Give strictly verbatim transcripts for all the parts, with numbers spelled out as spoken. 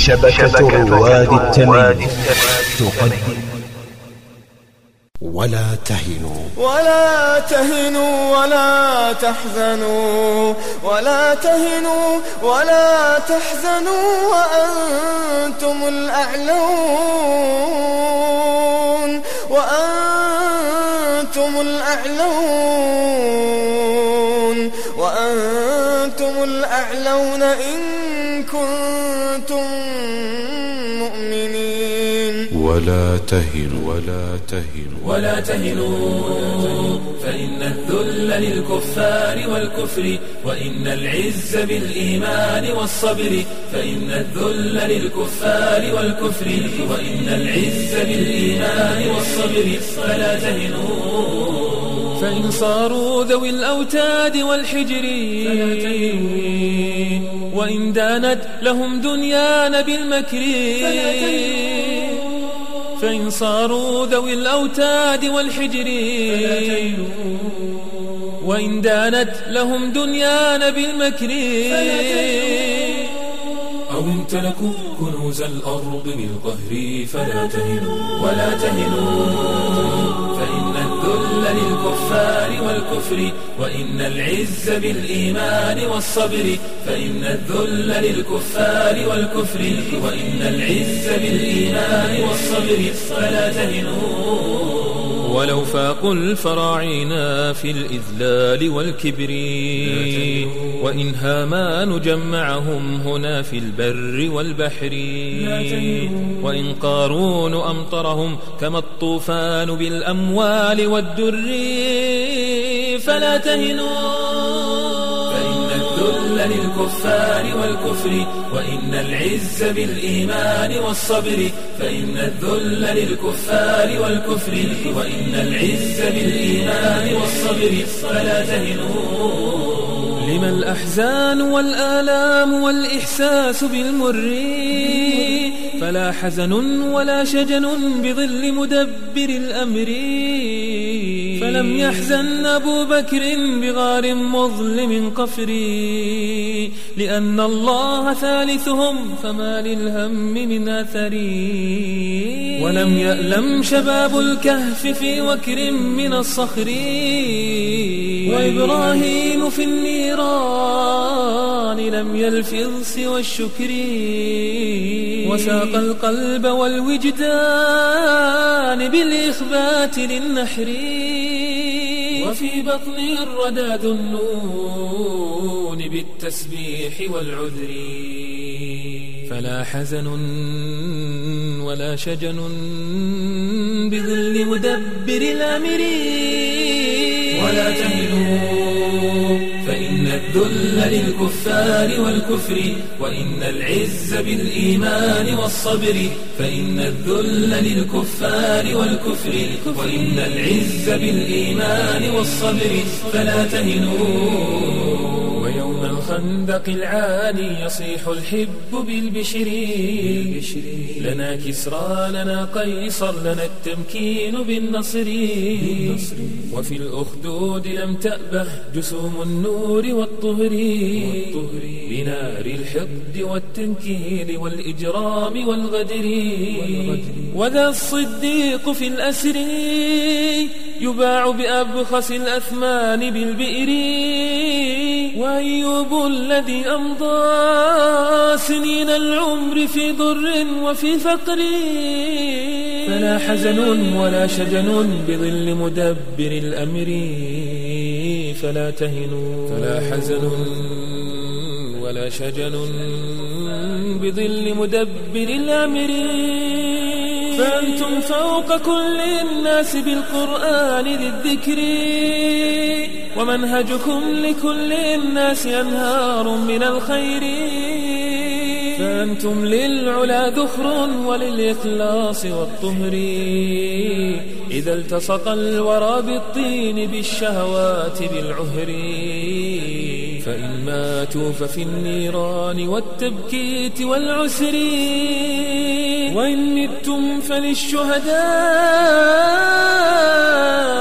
شبكة رواد التميم تقدم ولا تهنوا ولا تهنوا ولا تحزنوا ولا تهنوا ولا تحزنوا وأنتم الأعلون وأنتم الأعلون وأنتم الأعلون إن كنتم مؤمنين. ولا تهنوا ولا تهنوا ولا تهنوا فإن الذل للكفار والكفر وإن العز بالإيمان والصبر فإن الذل للكفار والكفر وإن العز بالإيمان والصبر فلا تهنوا فإن صاروا ذوي الأوتاد والحجر وإن دانت لهم دنيان بالمكر فإن صاروا ذوي الأوتاد والحجر وإن دانت لهم دنيان بالمكر أو امتلكوا كنوز الأرض بالقهر فلا تهنوا ولا تهنوا فإن الذل للكفار والكفر وإن العز بالإيمان والصبر فإن الذل للكفار والكفر وإن العز بالإيمان والصبر فلا تهنوا ولو فاقوا الفراعين في الإذلال والكبر وإن هامان جمعهم هنا في البر والبحر وإن قارون أمطرهم كما الطوفان بالأموال والدر فلا تهنوا الذل للكفار والكفر وإن العز بالإيمان والصبر فإن الذل للكفار والكفر وإن العز بالإيمان والصبر فلا تهنوا لما الأحزان والآلام والإحساس بالمر فلا حزن ولا شجن بظل مدبر الأمر فلم يحزن أبو بكر بغار مظلم قفر لأن الله ثالثهم فما للهم من أثر ولم يألم شباب الكهف في وكر من الصخر وإبراهيم في النيران لم يلفظ سوى الشكر وساق القلب والوجدان بالإخبات للنحر وفي بطن الردى النون بالتسبيح والعذر فلا حزن ولا شجن بظل مدبر الأمر ولا تهنوا فإن الذل للكفار والكفر وإن العز بالإيمان والصبر فإن الذل للكفار والكفر وإن العز بالإيمان والصبر فلا تهنوا ويوم الخندق العاني يصيح الحب بالبشر لنا كسرى لنا قيصر لنا التمكين بالنصر وفي الأخدود لم تأبه جسوم النور والطهر بنار الحقد والتنكيل والإجرام والغدر وذا الصديق في الأسر يباع بأبخس الأثمان بالبئر وأيوب الذي أمضى سنين العمر في ضر وفي فقر فلا حزن ولا شجن بظل مدبر الأمر فلا تهنوا فلا حزن ولا شجن بظل مدبر الأمر فأنتم فوق كل الناس بالقرآن ذي الذكر ومنهجكم لكل الناس أنهار من الخير فأنتم للعلا ذخر وللإخلاص والطهر إذا التصق الورى بالطين بالشهوات بالعهر فإن ماتوا ففي النيران والتبكيت والعسر وإن متم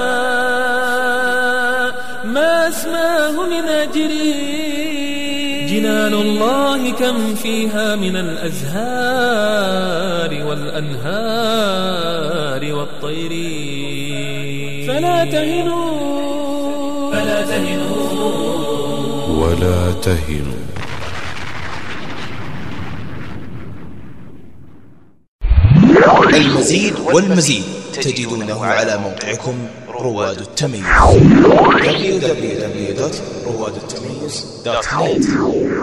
فللشهداء ما أسماه من أجر جنان الله كم فيها من الأزهار والأنهار والطير. فلا تهنوا فلا تهنوا ولا تهنوا. المزيد والمزيد تجدونه على موقعكم رواد التميز دبليو دبليو دبليو دوت رواد التميز دوت نت.